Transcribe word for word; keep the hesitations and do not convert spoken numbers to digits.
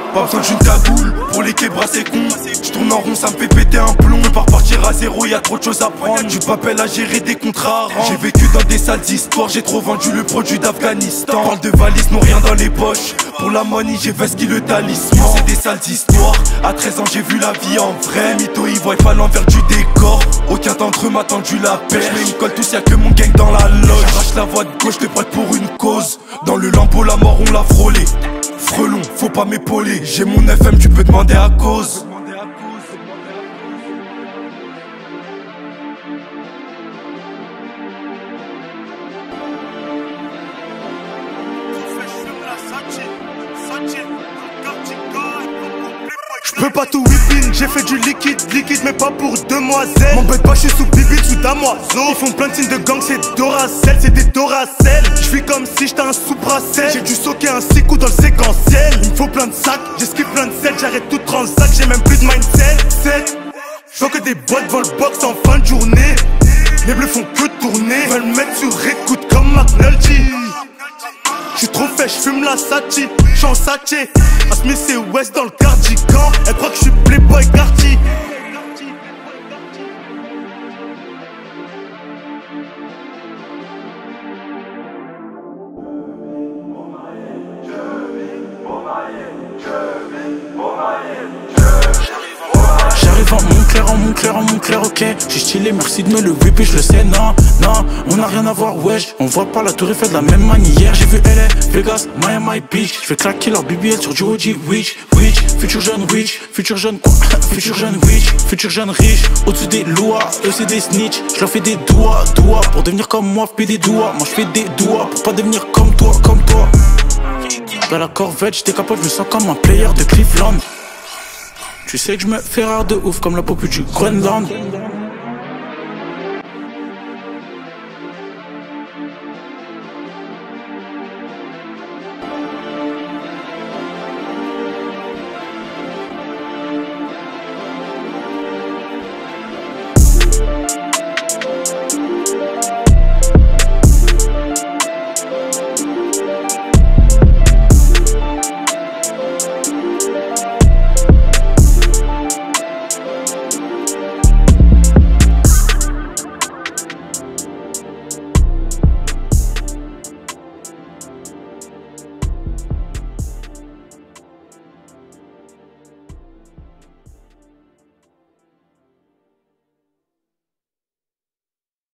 Pas besoin d'une cagoule pour les québras c'est con. J'tourne en rond ça me fait péter un plomb. Je peux pas repartir à zéro, y'a trop de choses à prendre. Tu m'appelles à gérer des contrats. J'ai vécu dans des sales histoires, j'ai trop vendu le produit d'Afghanistan. Parle de valises, non rien dans les poches. Pour la money j'ai vesqué le talisman. C'est des sales histoires, à treize ans j'ai vu la vie en vrai. Mytho il voit pas l'envers du décor. Aucun d'entre eux m'a tendu la perche. Mais ils me collent tous, y'a que mon gang dans la loge. J'arrache la voie de gauche, je te prête pour une cause. Dans le lambeau la mort on l'a frôlé. Frelon, faut pas m'épauler. J'ai mon F M, tu peux demander à cause. J'peux pas tout whipping, j'ai fait du liquide, liquide mais pas pour demoiselles. M'embête pas, j'suis sous bibite, sous damoiseau. Ils font plein de signes de gang, c'est Doracel, c'est des Doracel. J'fuis comme si j'étais un sous-brassel. J'ai dû soquer un six coups dans le séquentiel. Il me faut plein de sacs, j'esquive plein de sel. J'arrête tout transac, j'ai même plus de mindset. J'vois que des boîtes volbox en fin de journée. Les bleus font que tourner, veulent me mettre sur écoute comme McNulty. J'suis trop fait, j'fume la Sachi, j'suis en sachet. À Smith et West dans le cardigan. Elle croit que j'suis Playboy Carti. J'arrive en Montclair, en Montclair, en Montclair, ok. J'suis stylé, merci de me le whipper, je le sais, non, non. On n'a rien à voir, wesh. On voit pas la tour Eiffel de la même manière. J'ai vu L A, Vegas, Miami Beach. J'fais claquer leur B B L sur du O G, witch, witch. Futur jeune witch, futur jeune quoi. Futur jeune witch, futur jeune riche. Au-dessus des lois, eux c'est des snitch. J'leur fais des doigts, doigts. Pour devenir comme moi, fais des doigts. Moi j'fais des doigts pour pas devenir comme toi, comme toi. Dans la Corvette, j'étais capable, je me sens comme un player de Cleveland. Tu sais que je me fais rare de ouf comme la popu du Groenland.